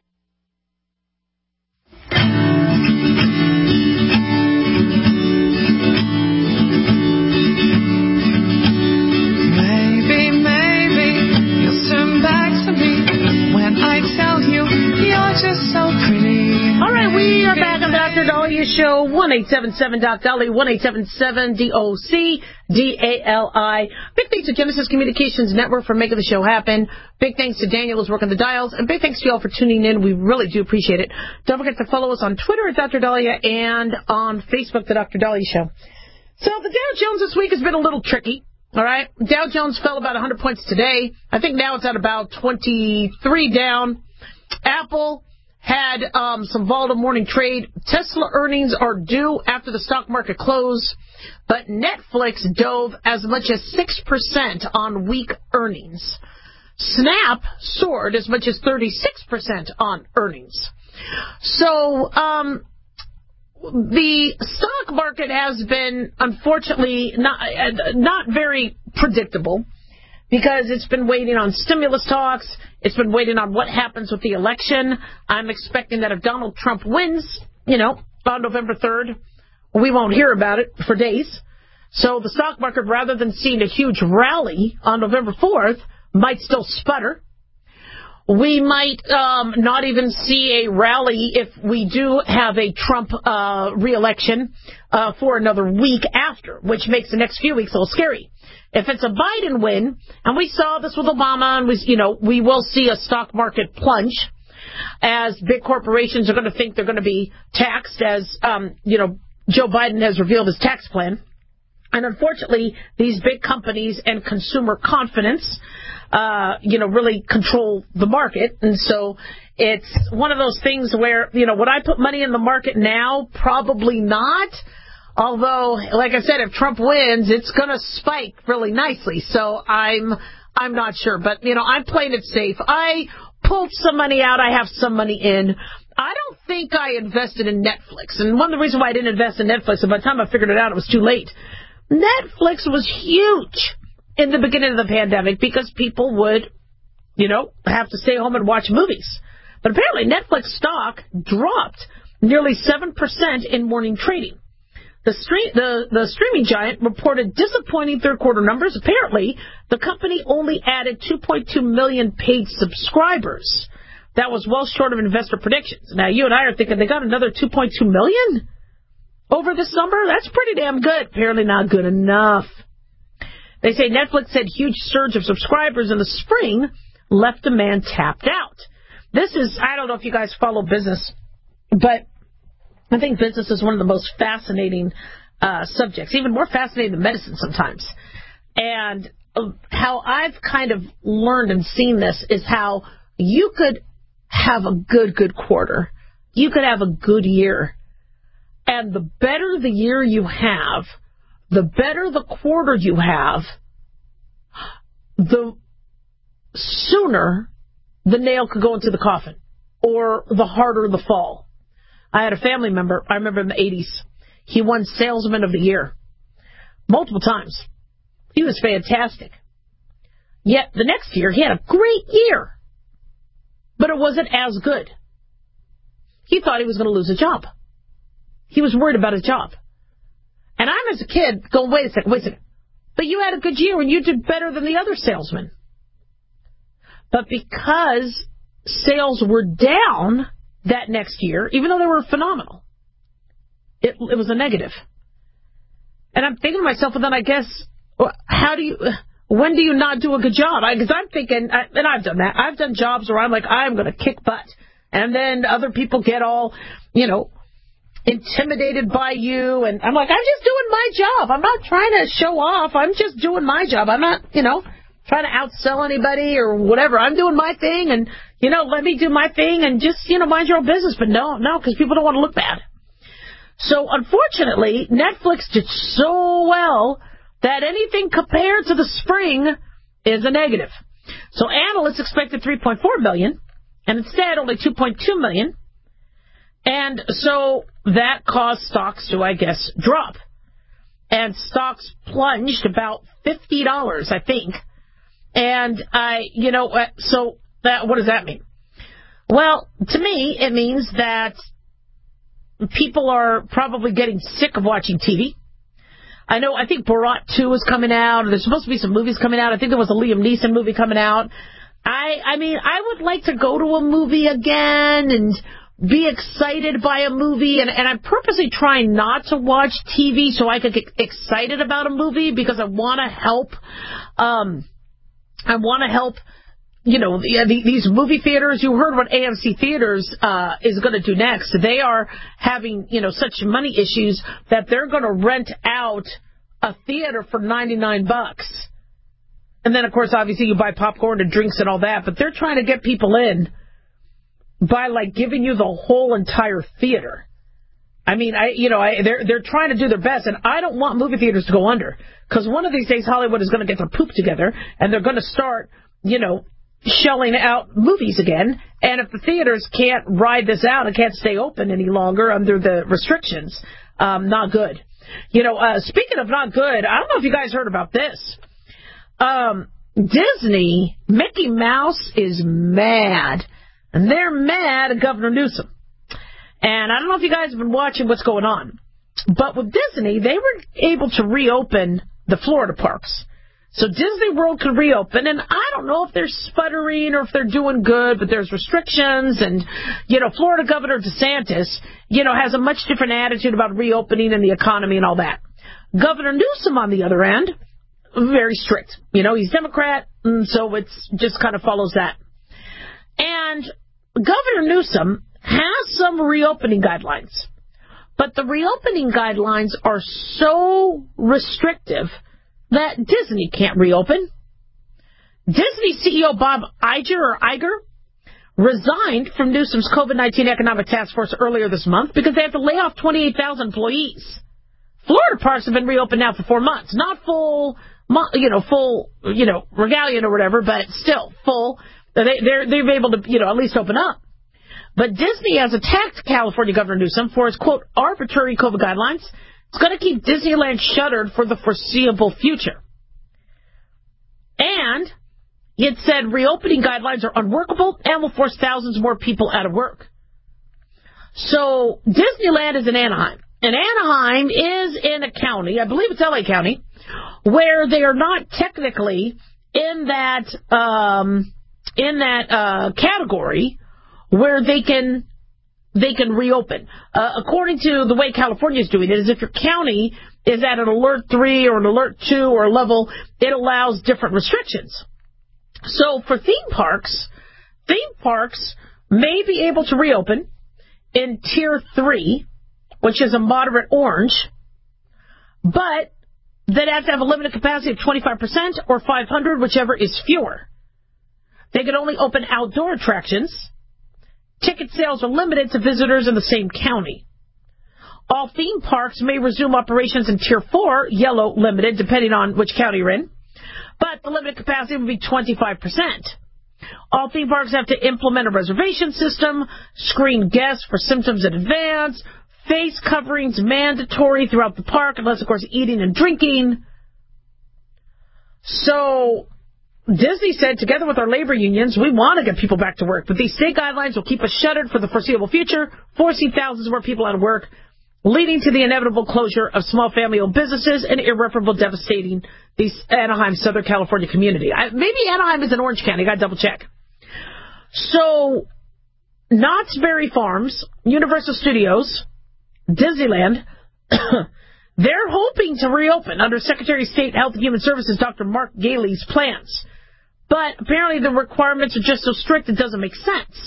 We are back on Doctor Dalia's show, one eight seven seven Doc Dolly, one eight seven seven D O C D A L I. Big thanks to Genesis Communications Network for making the show happen. Big thanks to Daniel who's working the dials. And big thanks to you all for tuning in. We really do appreciate it. Don't forget to follow us on Twitter at Doctor Dahlia and on Facebook, The Doctor Dahlia Show. So the Dow Jones this week has been a little tricky. All right. Dow Jones fell about one hundred points today. I think now it's at about twenty-three down. Apple had um, some volatile morning trade. Tesla earnings are due after the stock market close, but Netflix dove as much as six percent on weak earnings. Snap soared as much as thirty-six percent on earnings. So, um, the stock market has been, unfortunately, not, not very predictable because it's been waiting on stimulus talks. It's been waiting on what happens with the election. I'm expecting that if Donald Trump wins, you know, on November third, we won't hear about it for days. So the stock market, rather than seeing a huge rally on November fourth, might still sputter. We might um, not even see a rally if we do have a Trump uh, re-election uh, for another week after, which makes the next few weeks a little scary. If it's a Biden win, and we saw this with Obama, and we, you know, we will see a stock market plunge as big corporations are going to think they're going to be taxed, as um, you know, Joe Biden has revealed his tax plan. And unfortunately, these big companies and consumer confidence, uh, you know, really control the market. And so it's one of those things where, you know, would I put money in the market now? Probably not. Although, like I said, if Trump wins, it's going to spike really nicely. So I'm, I'm not sure. But, you know, I'm playing it safe. I pulled some money out. I have some money in. I don't think I invested in Netflix. And one of the reasons why I didn't invest in Netflix, and by the time I figured it out, it was too late. Netflix was huge in the beginning of the pandemic because people would, you know, have to stay home and watch movies. But apparently Netflix stock dropped nearly seven percent in morning trading. The, stream, the, the streaming giant reported disappointing third-quarter numbers. Apparently, the company only added two point two million paid subscribers. That was well short of investor predictions. Now, you and I are thinking they got another two point two million over this number? That's pretty damn good. Apparently not good enough. They say Netflix had huge surge of subscribers in the spring, left demand tapped out. This is, I don't know if you guys follow business, but I think business is one of the most fascinating uh, subjects, even more fascinating than medicine sometimes. And uh, how I've kind of learned and seen this is how you could have a good, good quarter. You could have a good year. And the better the year you have, the better the quarter you have, the sooner the nail could go into the coffin, or the harder the fall. I had a family member, I remember in the eighties, he won Salesman of the Year multiple times. He was fantastic. Yet the next year, he had a great year, but it wasn't as good. He thought he was going to lose a job. He was worried about his job. And I'm, as a kid, going, wait a second, wait a second. But you had a good year and you did better than the other salesmen. But because sales were down that next year, even though they were phenomenal, it, it was a negative. And I'm thinking to myself, well, then I guess, how do you, when do you not do a good job? Because I'm thinking, and I've done that. I've done jobs where I'm like, I'm going to kick butt. And then other people get all, you know, intimidated by you, and I'm like, I'm just doing my job. I'm not trying to show off. I'm just doing my job. I'm not, you know, trying to outsell anybody or whatever. I'm doing my thing, and, you know, let me do my thing and just, you know, mind your own business. But no, no, because people don't want to look bad. So, unfortunately, Netflix did so well that anything compared to the spring is a negative. So, analysts expected three point four million, and instead only two point two million. And so that caused stocks to, I guess, drop. And stocks plunged about fifty dollars, I think. And I, you know, so that, what does that mean? Well, to me, it means that people are probably getting sick of watching T V. I know, I think Borat two is coming out. There's supposed to be some movies coming out. I think there was a Liam Neeson movie coming out. I, I mean, I would like to go to a movie again and be excited by a movie, and, and I'm purposely trying not to watch T V so I could get excited about a movie because I want to help, um, I want to help, you know, the, the, these movie theaters. You heard what A M C Theaters uh, is going to do next. They are having, you know, such money issues that they're going to rent out a theater for ninety-nine bucks. And then, of course, obviously you buy popcorn and drinks and all that, but they're trying to get people in by, like, giving you the whole entire theater. I mean, I, you know, I, they're they're trying to do their best, and I don't want movie theaters to go under, because one of these days Hollywood is going to get their poop together, and they're going to start, you know, shelling out movies again. And if the theaters can't ride this out and can't stay open any longer under the restrictions, um, not good. You know, uh, speaking of not good, I don't know if you guys heard about this. Um, Disney, Mickey Mouse is mad. And they're mad at Governor Newsom. And I don't know if you guys have been watching what's going on. But with Disney, they were able to reopen the Florida parks. So Disney World could reopen, and I don't know if they're sputtering or if they're doing good, but there's restrictions, and, you know, Florida Governor DeSantis, you know, has a much different attitude about reopening and the economy and all that. Governor Newsom, on the other end, very strict. You know, he's Democrat, and so it's just kind of follows that. And Governor Newsom has some reopening guidelines, but the reopening guidelines are so restrictive that Disney can't reopen. Disney C E O Bob Iger, or Iger resigned from Newsom's COVID nineteen Economic Task Force earlier this month because they have to lay off twenty-eight thousand employees. Florida parks have been reopened now for four months. Not full, you know, full, you know, regalian or whatever, but still full. They, they're, they're able to, you know, at least open up. But Disney has attacked California Governor Newsom for his, quote, arbitrary COVID guidelines. It's going to keep Disneyland shuttered for the foreseeable future. And it said reopening guidelines are unworkable and will force thousands more people out of work. So Disneyland is in Anaheim. And Anaheim is in a county, I believe it's L A County, where they are not technically in that um, in that uh, category where they can they can reopen. Uh, according to the way California is doing it, is if your county is at an alert three or an alert two or a level, it allows different restrictions. So for theme parks, theme parks may be able to reopen in tier three, which is a moderate orange, but they'd have to have a limited capacity of twenty-five percent or five hundred, whichever is fewer. They could only open outdoor attractions. Ticket sales are limited to visitors in the same county. All theme parks may resume operations in Tier four, yellow limited, depending on which county you're in, but the limited capacity would be twenty-five percent. All theme parks have to implement a reservation system, screen guests for symptoms in advance, face coverings mandatory throughout the park, unless, of course, eating and drinking. So Disney said, together with our labor unions, we want to get people back to work, but these state guidelines will keep us shuttered for the foreseeable future, forcing thousands more people out of work, leading to the inevitable closure of small family-owned businesses and irreparable devastating the Anaheim, Southern California community. I, maybe Anaheim is an orange county. I got to double check. So Knott's Berry Farms, Universal Studios, Disneyland, they're hoping to reopen under Secretary of State Health and Human Services Doctor Mark Galey's plans. But apparently the requirements are just so strict it doesn't make sense.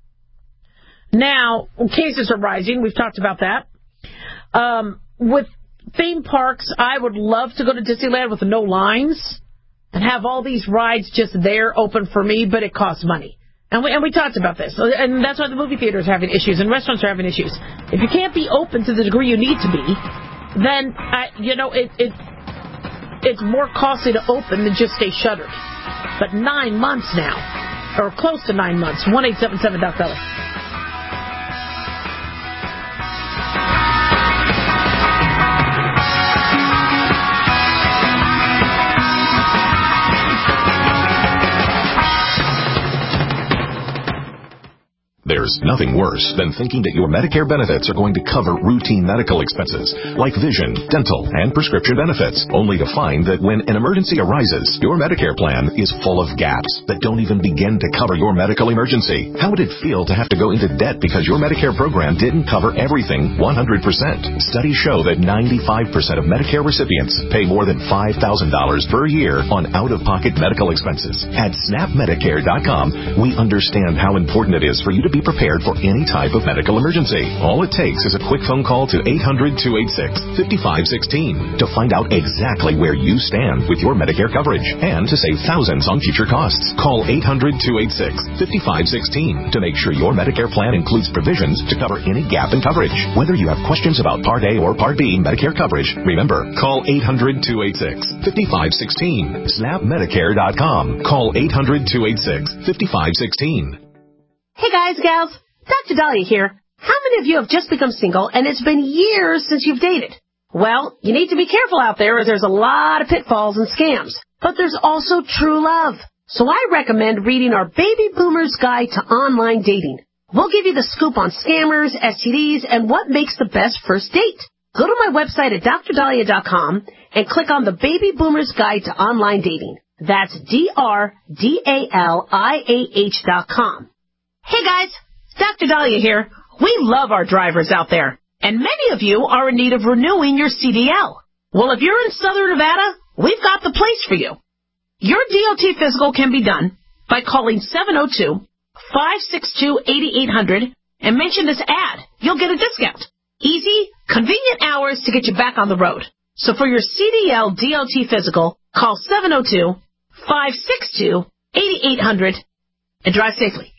Now, cases are rising. We've talked about that. Um, with theme parks, I would love to go to Disneyland with no lines and have all these rides just there open for me, but it costs money. And we, and we talked about this. And that's why the movie theaters are having issues and restaurants are having issues. If you can't be open to the degree you need to be, then, I, you know, it, it it's more costly to open than just stay shuttered. But nine months now, or close to nine months, one eight seven seven Doc Dolly. There's nothing worse than thinking that your Medicare benefits are going to cover routine medical expenses like vision, dental, and prescription benefits, only to find that when an emergency arises, your Medicare plan is full of gaps that don't even begin to cover your medical emergency. How would it feel to have to go into debt because your Medicare program didn't cover everything one hundred percent? Studies show that ninety-five percent of Medicare recipients pay more than five thousand dollars per year on out-of-pocket medical expenses. At snap medicare dot com, we understand how important it is for you to be prepared prepared for any type of medical emergency. All it takes is a quick phone call to eight hundred, two eight six, five five one six to find out exactly where you stand with your Medicare coverage and to save thousands on future costs. Call eight hundred, two eight six, five five one six to make sure your Medicare plan includes provisions to cover any gap in coverage. Whether you have questions about Part A or Part B Medicare coverage, remember, call eight hundred, two eight six, five five one six. snap medicare dot com. Call eight hundred, two eight six, five five one six. Hey guys, gals, Doctor Dahlia here. How many of you have just become single and it's been years since you've dated? Well, you need to be careful out there as there's a lot of pitfalls and scams. But there's also true love. So I recommend reading our Baby Boomer's Guide to Online Dating. We'll give you the scoop on scammers, S T Ds, and what makes the best first date. Go to my website at dr dahlia dot com and click on the Baby Boomer's Guide to Online Dating. That's D R D A L I A H dot com. Hey guys, Doctor Dahlia here. We love our drivers out there, and many of you are in need of renewing your C D L. Well, if you're in Southern Nevada, we've got the place for you. Your D O T physical can be done by calling seven oh two, five six two, eight eight hundred and mention this ad. You'll get a discount. Easy, convenient hours to get you back on the road. So for your C D L D O T physical, call seven oh two, five six two, eight eight hundred and drive safely.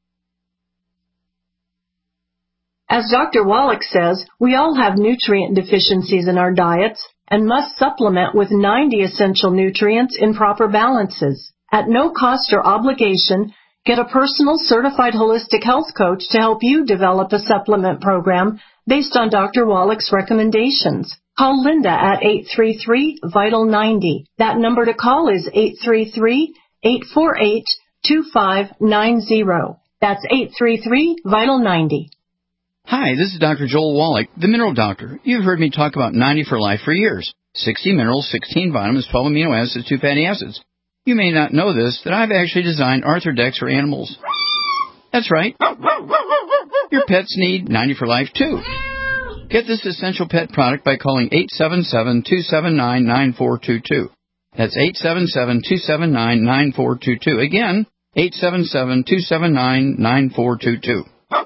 As Doctor Wallach says, we all have nutrient deficiencies in our diets and must supplement with ninety essential nutrients in proper balances. At no cost or obligation, get a personal certified holistic health coach to help you develop a supplement program based on Doctor Wallach's recommendations. Call Linda at eight three three, vital ninety. That number to call is eight three three, eight four eight, two five nine zero. That's eight three three, vital ninety. Hi, this is Doctor Joel Wallach, the Mineral Doctor. You've heard me talk about ninety for Life for years. sixty minerals, sixteen vitamins, twelve amino acids, two fatty acids. You may not know this, that I've actually designed Arthrodex for animals. That's right. Your pets need ninety for Life, too. Get this essential pet product by calling eight seven seven, two seven nine, nine four two two. That's eight seven seven, two seven nine, nine four two two. Again, eight seven seven, two seven nine, nine four two two.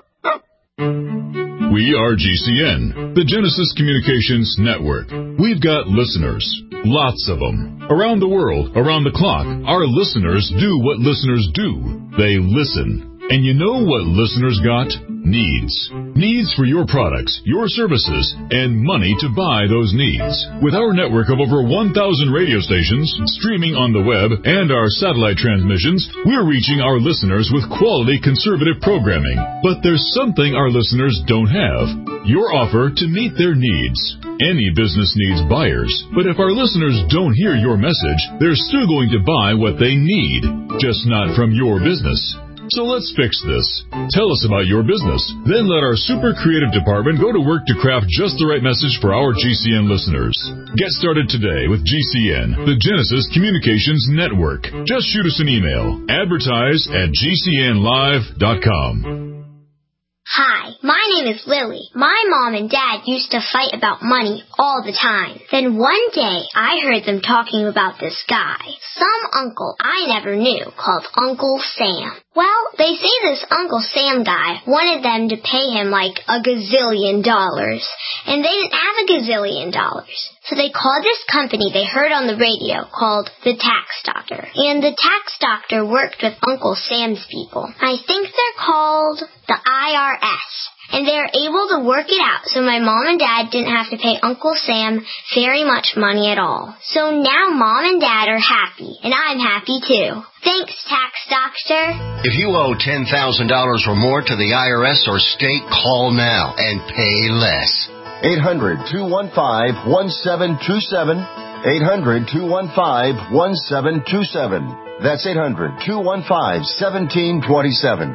We are G C N, the Genesis Communications Network. We've got listeners, lots of them. Around the world, around the clock, our listeners do what listeners do. They listen. And you know what listeners got? Needs. Needs for your products, your services, and money to buy those needs. With our network of over one thousand radio stations, streaming on the web, and our satellite transmissions, we're reaching our listeners with quality conservative programming. But there's something our listeners don't have. Your offer to meet their needs. Any business needs buyers, but if our listeners don't hear your message, they're still going to buy what they need, just not from your business. So let's fix this. Tell us about your business. Then let our super creative department go to work to craft just the right message for our G C N listeners. Get started today with G C N, the Genesis Communications Network. Just shoot us an email. Advertise at g c n live dot com. Hi, my name is Lily. My mom and dad used to fight about money all the time. Then one day, I heard them talking about this guy, some uncle I never knew, called Uncle Sam. Well, they say this Uncle Sam guy wanted them to pay him like a gazillion dollars, and they didn't have a gazillion dollars. So they called this company they heard on the radio called the Tax Doctor. And the Tax Doctor worked with Uncle Sam's people. I think they're called the I R S. And they were able to work it out so my mom and dad didn't have to pay Uncle Sam very much money at all. So now mom and dad are happy, and I'm happy too. Thanks, Tax Doctor. If you owe ten thousand dollars or more to the I R S or state, call now and pay less. eight hundred, two one five, one seven two seven. eight hundred, two one five, one seven two seven. That's eight hundred, two one five, one seven two seven.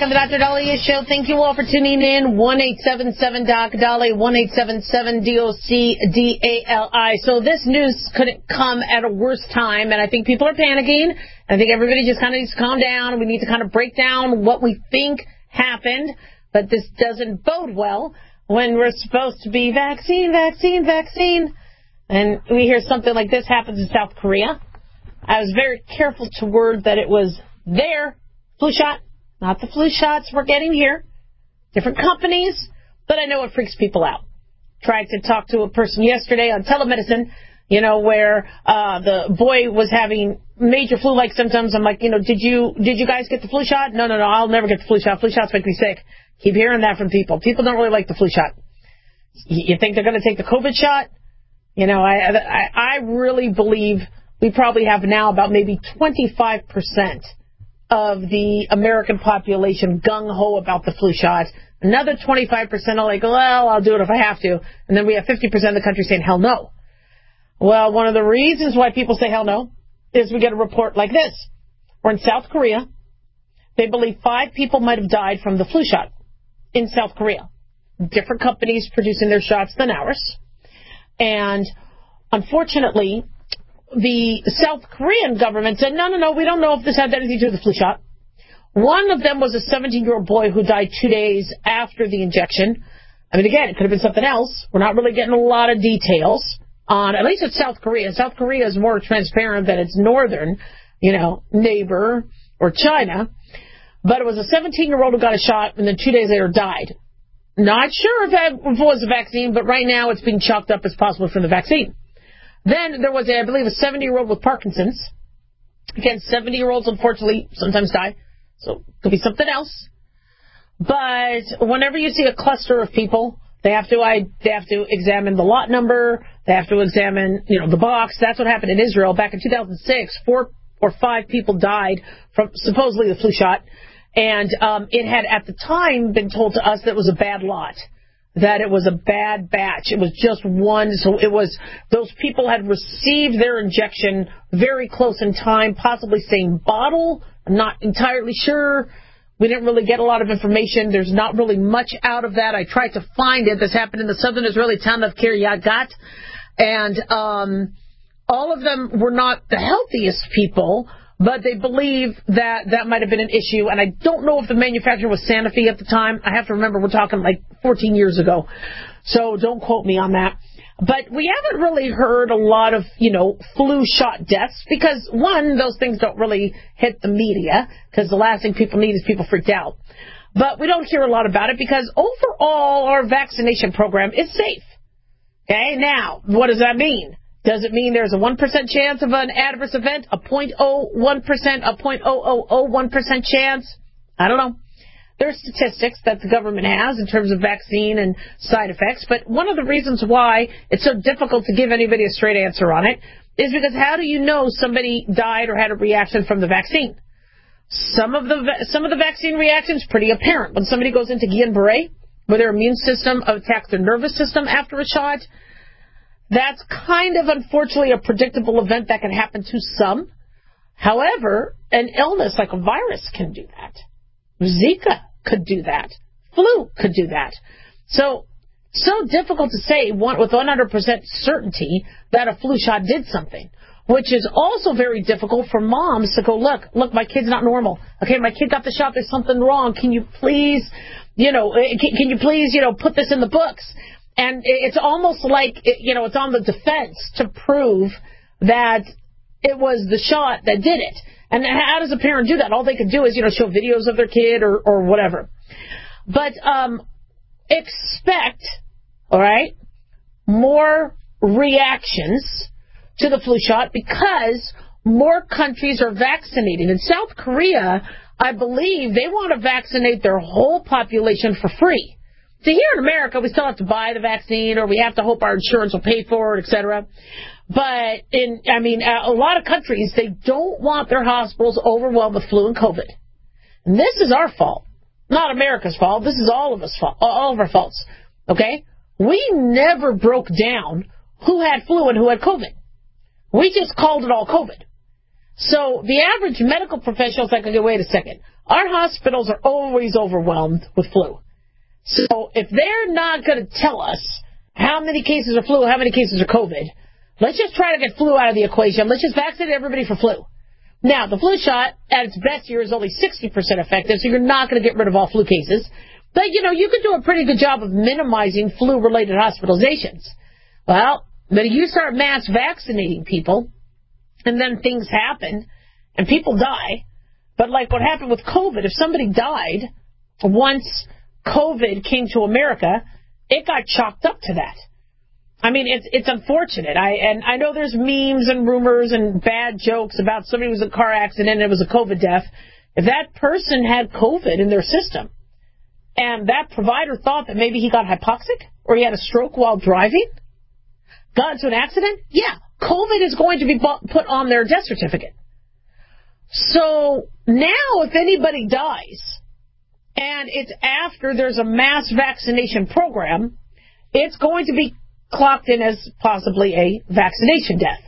back on the Doctor Dahlia Show. Thank you all for tuning in. one eight seven seven doc Dahlia, one eight seven seven D O C D A L I. So this news couldn't come at a worse time, and I think people are panicking. I think everybody just kind of needs to calm down. We need to kind of break down what we think happened, but this doesn't bode well when we're supposed to be vaccine, vaccine, vaccine, and we hear something like this happens in South Korea. I was very careful to word that it was their flu shot, not the flu shots we're getting here. Different companies, but I know it freaks people out. Tried to talk to a person yesterday on telemedicine, you know, where uh the boy was having major flu-like symptoms. I'm like, you know, did you did you guys get the flu shot? No, no, no, I'll never get the flu shot. Flu shots make me sick. Keep hearing that from people. People don't really like the flu shot. You think they're going to take the COVID shot? You know, I, I I really believe we probably have now about maybe twenty-five percent of the American population gung-ho about the flu shot. Another twenty-five percent are like, well, I'll do it if I have to. And then we have fifty percent of the country saying, hell no. Well, one of the reasons why people say hell no is we get a report like this. We're in South Korea. They believe five people might have died from the flu shot in South Korea. Different companies producing their shots than ours. And unfortunately, the South Korean government said, no, no, no, we don't know if this had anything to do with the flu shot. One of them was a seventeen-year-old boy who died two days after the injection. I mean, again, it could have been something else. We're not really getting a lot of details on, at least it's South Korea. South Korea is more transparent than its northern, you know, neighbor or China. But it was a seventeen-year-old who got a shot and then two days later died. Not sure if that was a vaccine, but right now it's being chalked up as possible from the vaccine. Then there was, a, I believe, a seventy-year-old with Parkinson's. Again, seventy-year-olds, unfortunately, sometimes die. So it could be something else. But whenever you see a cluster of people, they have to I, they have to examine the lot number. They have to examine, you know, the box. That's what happened in Israel back in two thousand six. Four or five people died from supposedly the flu shot. And um, it had, at the time, been told to us that it was a bad lot, that it was a bad batch. It was just one. So it was, those people had received their injection very close in time, possibly same bottle. I'm not entirely sure. We didn't really get a lot of information. There's not really much out of that. I tried to find it. This happened in the southern Israeli town of Kiryat Gat. And um, all of them were not the healthiest people, but they believe that that might have been an issue. And I don't know if the manufacturer was Sanofi at the time. I have to remember we're talking like fourteen years ago. So don't quote me on that. But we haven't really heard a lot of, you know, flu shot deaths because, one, those things don't really hit the media because the last thing people need is people freaked out. But we don't hear a lot about it because overall our vaccination program is safe. Okay, now, what does that mean? Does it mean there's a one percent chance of an adverse event, a zero point zero one percent, a zero point zero zero zero one percent chance? I don't know. There's statistics that the government has in terms of vaccine and side effects, but one of the reasons why it's so difficult to give anybody a straight answer on it is because how do you know somebody died or had a reaction from the vaccine? Some of the some of the vaccine reactions pretty apparent. When somebody goes into Guillain-Barré, where their immune system attacks their nervous system after a shot, that's kind of, unfortunately, a predictable event that can happen to some. However, an illness like a virus can do that. Zika could do that. Flu could do that. So, so difficult to say one, with one hundred percent certainty that a flu shot did something, which is also very difficult for moms to go, look, look, my kid's not normal. Okay, my kid got the shot. There's something wrong. Can you please, you know, can, can you please, you know, put this in the books? And it's almost like, you know, it's on the defense to prove that it was the shot that did it. And how does a parent do that? All they could do is, you know, show videos of their kid or, or whatever. But um, expect, all right, more reactions to the flu shot because more countries are vaccinating. In South Korea, I believe they want to vaccinate their whole population for free. So here in America, we still have to buy the vaccine or we have to hope our insurance will pay for it, et cetera. But in, I mean, a lot of countries, they don't want their hospitals overwhelmed with flu and COVID. And this is our fault, not America's fault. This is all of us fault, all of our faults. Okay? We never broke down who had flu and who had COVID. We just called it all COVID. So the average medical professional is like, okay, wait a second. Our hospitals are always overwhelmed with flu. So if they're not going to tell us how many cases are flu, how many cases are COVID, let's just try to get flu out of the equation. Let's just vaccinate everybody for flu. Now, the flu shot, at its best year, is only sixty percent effective, so you're not going to get rid of all flu cases. But, you know, you could do a pretty good job of minimizing flu-related hospitalizations. Well, but if you start mass vaccinating people, and then things happen, and people die, but like what happened with COVID, if somebody died once COVID came to America, it got chalked up to that. I mean, it's it's unfortunate. I and I know there's memes and rumors and bad jokes about somebody who was in a car accident and it was a COVID death. If that person had COVID in their system, and that provider thought that maybe he got hypoxic or he had a stroke while driving, got into an accident, yeah, COVID is going to be put on their death certificate. So now if anybody dies, and it's after there's a mass vaccination program, it's going to be clocked in as possibly a vaccination death.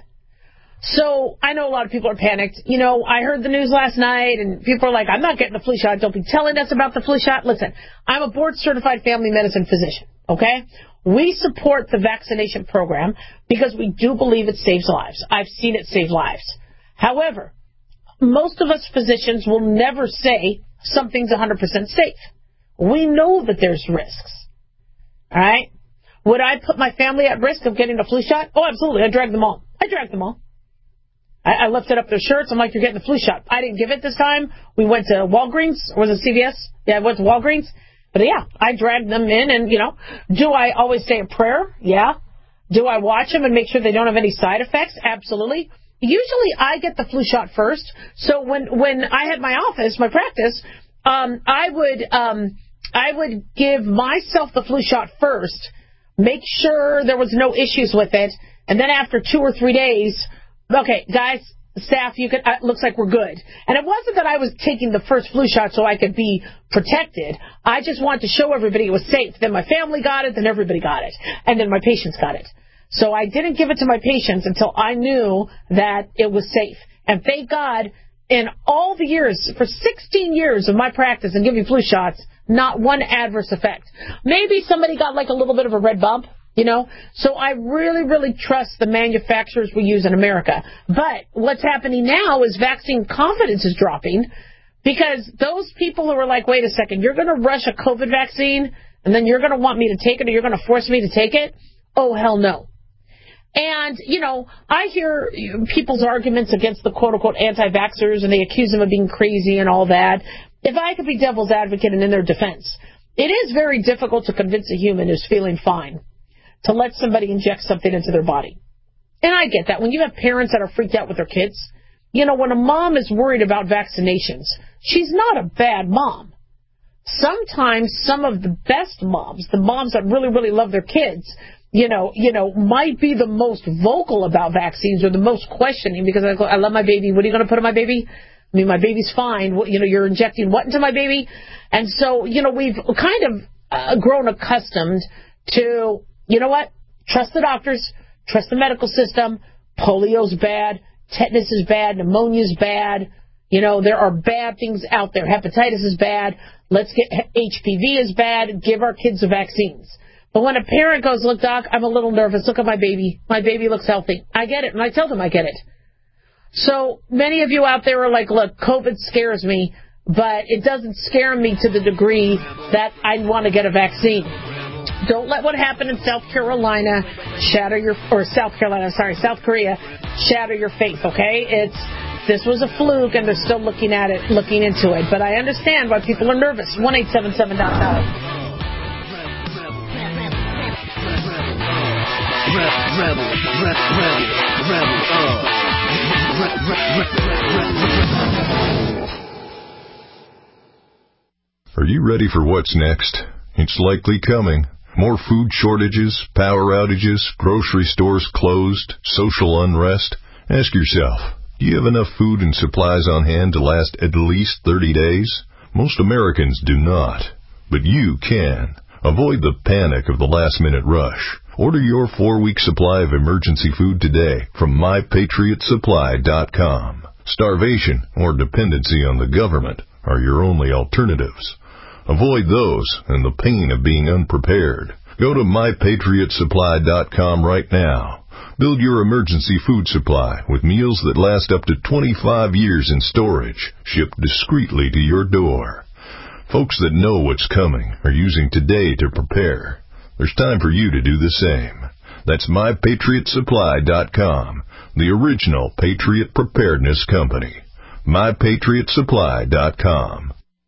So I know a lot of people are panicked. You know, I heard the news last night, and people are like, I'm not getting the flu shot. Don't be telling us about the flu shot. Listen, I'm a board-certified family medicine physician, okay? We support the vaccination program because we do believe it saves lives. I've seen it save lives. However, most of us physicians will never say something's one hundred percent safe. We know that there's risks, all right? Would I put my family at risk of getting a flu shot? Oh, absolutely. I dragged them all. I dragged them all. I, I lifted up their shirts. I'm like, you're getting the flu shot. I didn't give it this time. We went to Walgreens. Or was it C V S? Yeah, I went to Walgreens. But, yeah, I dragged them in. And, you know, do I always say a prayer? Yeah. Do I watch them and make sure they don't have any side effects? Absolutely. Usually I get the flu shot first. So when, when I had my office, my practice, um, I would um, I would give myself the flu shot first, make sure there was no issues with it, and then after two or three days, okay, guys, staff, you could, uh, looks like we're good. And it wasn't that I was taking the first flu shot so I could be protected. I just wanted to show everybody it was safe. Then my family got it, then everybody got it, and then my patients got it. So I didn't give it to my patients until I knew that it was safe. And thank God, in all the years, for sixteen years of my practice and giving flu shots, not one adverse effect. Maybe somebody got like a little bit of a red bump, you know. So I really, really trust the manufacturers we use in America. But what's happening now is vaccine confidence is dropping because those people who are like, wait a second, you're going to rush a COVID vaccine and then you're going to want me to take it or you're going to force me to take it? Oh, hell no. And, you know, I hear people's arguments against the quote-unquote anti-vaxxers and they accuse them of being crazy and all that. If I could be devil's advocate and in their defense, it is very difficult to convince a human who's feeling fine to let somebody inject something into their body. And I get that. When you have parents that are freaked out with their kids, you know, when a mom is worried about vaccinations, she's not a bad mom. Sometimes some of the best moms, the moms that really, really love their kids, you know, you know, might be the most vocal about vaccines or the most questioning because I, go, I love my baby. What are you going to put in my baby? I mean, my baby's fine. You know, you're injecting what into my baby? And so, you know, we've kind of uh, grown accustomed to, you know what? Trust the doctors. Trust the medical system. Polio's bad. Tetanus is bad. Pneumonia's bad. You know, there are bad things out there. Hepatitis is bad. Let's get H P V is bad. Give our kids the vaccines. But when a parent goes, look, doc, I'm a little nervous. Look at my baby. My baby looks healthy. I get it. And I tell them I get it. So many of you out there are like, look, COVID scares me, but it doesn't scare me to the degree that I want to get a vaccine. Don't let what happened in South Carolina shatter your, or South Carolina, sorry, South Korea, shatter your faith, okay? It's, this was a fluke and they're still looking at it, looking into it. But I understand why people are nervous. one eight seven seven dot com. Rebel, rebel, rebel, rebel, uh. Are you ready for what's next? It's likely coming. More food shortages, power outages, grocery stores closed, social unrest. Ask yourself, do you have enough food and supplies on hand to last at least thirty days? Most Americans do not, but you can. Avoid the panic of the last-minute rush. Order your four-week supply of emergency food today from my patriot supply dot com. Starvation or dependency on the government are your only alternatives. Avoid those and the pain of being unprepared. Go to my patriot supply dot com right now. Build your emergency food supply with meals that last up to twenty-five years in storage, shipped discreetly to your door. Folks that know what's coming are using today to prepare. There's time for you to do the same. That's my patriot supply dot com, the original Patriot Preparedness Company. my patriot supply dot com.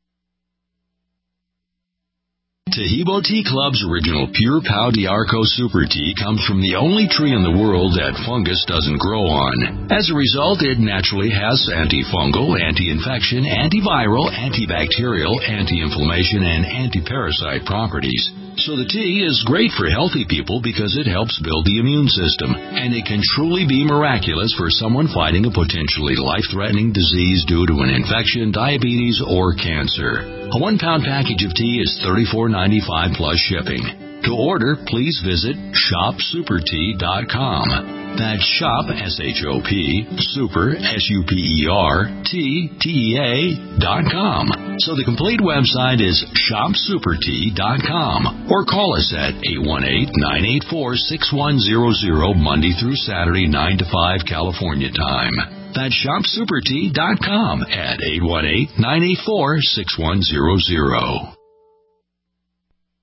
Taheebo Tea Club's original Pure Pau D'Arco Super Tea comes from the only tree in the world that fungus doesn't grow on. As a result, it naturally has antifungal, anti-infection, antiviral, antibacterial, anti-inflammation, and anti-parasite properties. So the tea is great for healthy people because it helps build the immune system, and it can truly be miraculous for someone fighting a potentially life-threatening disease due to an infection, diabetes, or cancer. A one-pound package of tea is thirty-four ninety-five plus shipping. To order, please visit shop super tea dot com. That's shop, S H O P, super, S U P E R, T, T E A, dot com. So the complete website is shop super tea dot com. Or call us at eight one eight, nine eight four, six one zero zero, Monday through Saturday, nine to five California time. That's shop super tea dot com at eight one eight, nine eight four, six one zero zero.